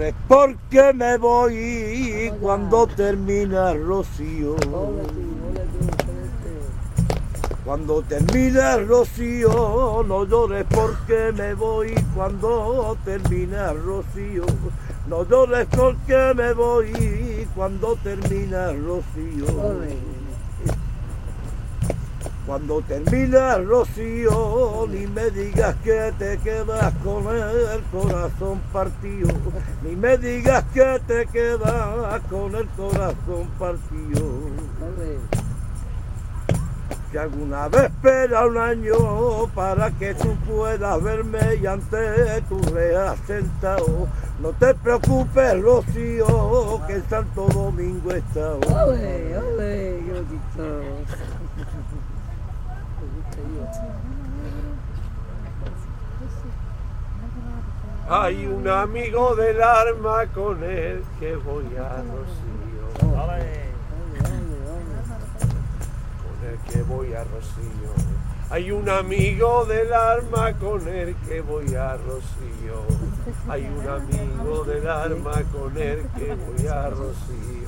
llores porque me voy cuando termina el rocío. Cuando termina el rocío, no llores porque me voy cuando termina el rocío. No llores porque me voy cuando termina el rocío. Cuando termina el rocío, ni me digas que te quedas con el corazón partido. Ni me digas que te quedas con el corazón partido. Que alguna vez espera un año para que tú puedas verme y ante tu real sentado. No te preocupes, Rocío, que en Santo Domingo he estado. ¡Ole, ole! ¡Qué bonito! Hay un amigo del alma con el que voy a Rocío. Con el que voy a Rocío. Hay un amigo del alma con el que voy a Rocío. Hay un amigo del alma con el que voy a Rocío.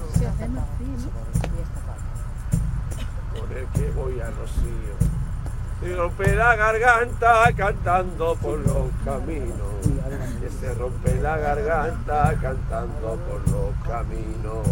Con el que voy a Rocío. Se rompe la garganta cantando por los caminos. Que se rompe la garganta cantando por los caminos.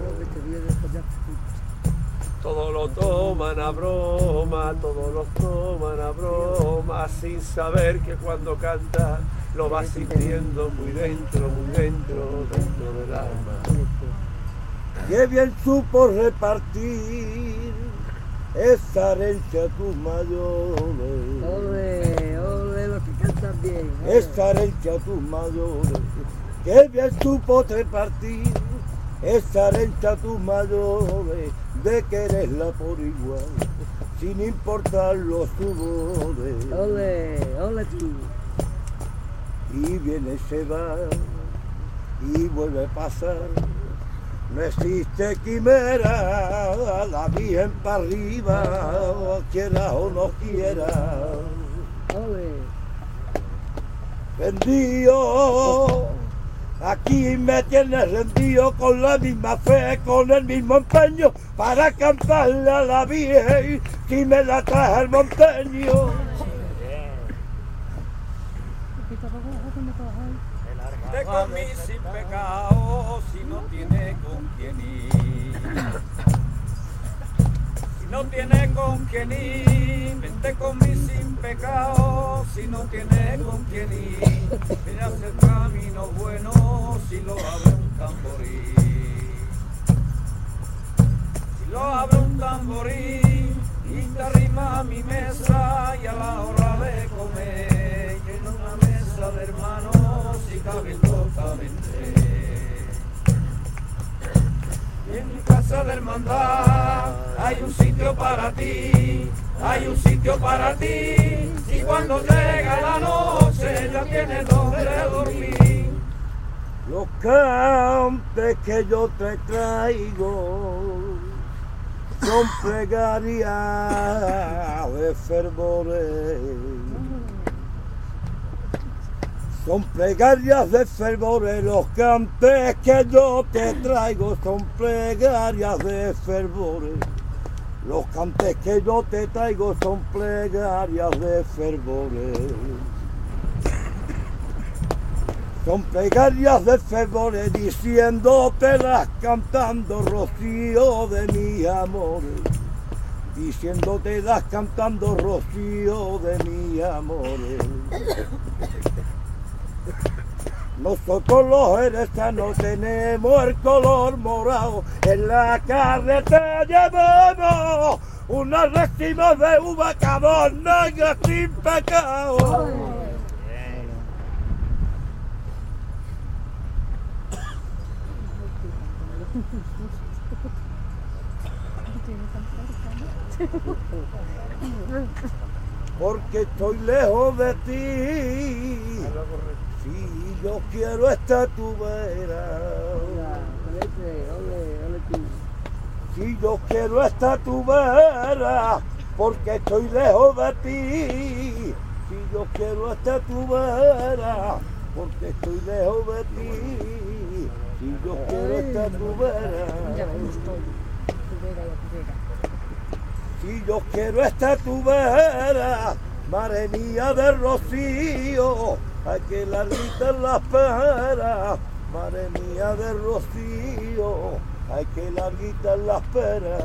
Todos lo toman a broma, todos lo toman a broma, sin saber que cuando canta lo va sintiendo muy dentro del alma. Qué bien supo repartir esa herencia a tus mayores. ¡Ole, ole! Los que cantan bien. Esa herencia a tus mayores. Qué bien supo repartir esa herencia a tus mayores. De quererla por igual, sin importar los sudores. ¡Ole, ole tú! Y viene y se va, y vuelve a pasar. No existe quimera, la Virgen para arriba, quiera o no quiera. ¡Ole! Vendido, aquí me tienes rendido con la misma fe, con el mismo empeño, para cantarle a la Virgen, si me la trae el monteño. Vente conmigo sin pecado, si no tiene con quién ir. Si no tiene con quién ir, vente conmigo sin pecado, si no tiene con quién ir. Verás el camino bueno, si lo abre un tamborín. Si lo abre un tamborín, y te arrima a mi mesa, y a la hora de comer, y en una mesa de hermanos, y cabe locamente. Y en mi casa de hermandad hay un sitio para ti, hay un sitio para ti, y cuando llega la noche ya tienes donde dormir. Los cantes que yo te traigo son plegarias de fervores. Son plegarias de fervores, los cantes que yo te traigo son plegarias de fervores. Los cantes que yo te traigo son plegarias de fervores. Son plegarias de fervores, diciéndotelas cantando, Rocío de mis amores. Diciéndotelas cantando, Rocío de mis amores. Nosotros los jerezanos tenemos el color morado, en la carretera llevamos unas racimos de uva cada negras sin pecado. Porque estoy lejos de ti. Si yo quiero estar tu vera. Si yo quiero estar tu vera, porque estoy lejos de ti. Si yo quiero estar tu vera, porque estoy lejos de ti. Si yo quiero estar tu vera, Mira cómo estoy. Tu vera y a tu vera. si yo quiero estar tu vera, madre mía de rocío, hay que larguita la espera, madre mía de rocío, hay que larguita la espera.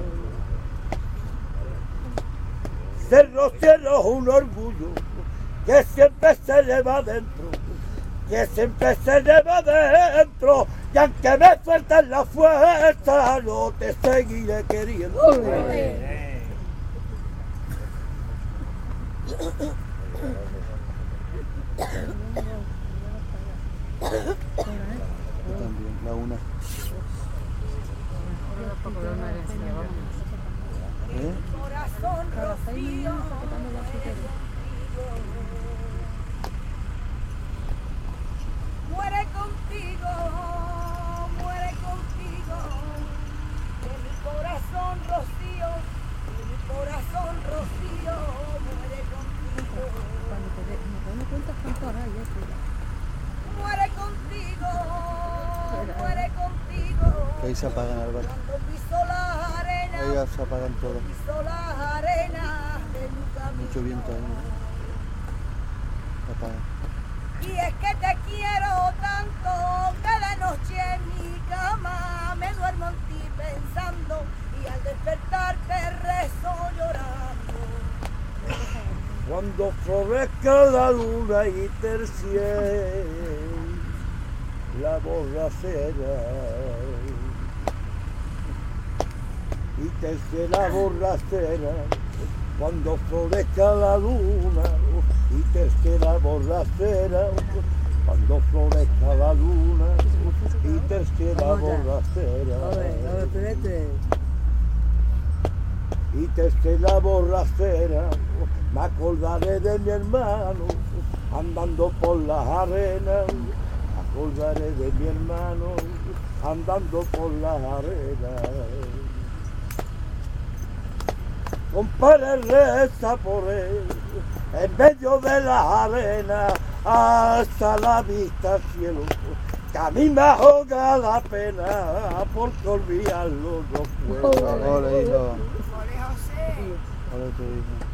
Ser rociero es un orgullo que siempre se lleva dentro, que siempre se lleva dentro, y aunque me faltan la fuerza, no te seguiré queriendo. Yo también, la una. ¿Eh? Corazón rocío, muere contigo, de mi corazón rocío, de mi corazón rocío, muere contigo. Cuando me cuentas cuánto hará ya, Muere contigo, muere contigo. Ahí se apagan, Álvaro. Cuando piso la arena, Ahí ya se apagan todas. piso las arenas de mi camino. Mucho viento ahí. Se apagan. Y es que te quiero tanto, cada noche en mi cama me duermo en ti pensando, y al despertar te rezo llorando. Cuando florezca la luna y tercie la borracera, y tercie la borracera, cuando florezca la luna y tercie la borracera, cuando florezca la luna y tercie la borracera. espérate. Y desde la borracera me acordaré de mi hermano andando por las arenas, me acordaré de mi hermano andando por las arenas. Compadre, reza por él en medio de las arenas, hasta la vista al cielo, que a mí me ahoga la pena, porque olvidarlo no puedo. Hola, hijo. Ole, José. Hola, tu hijo.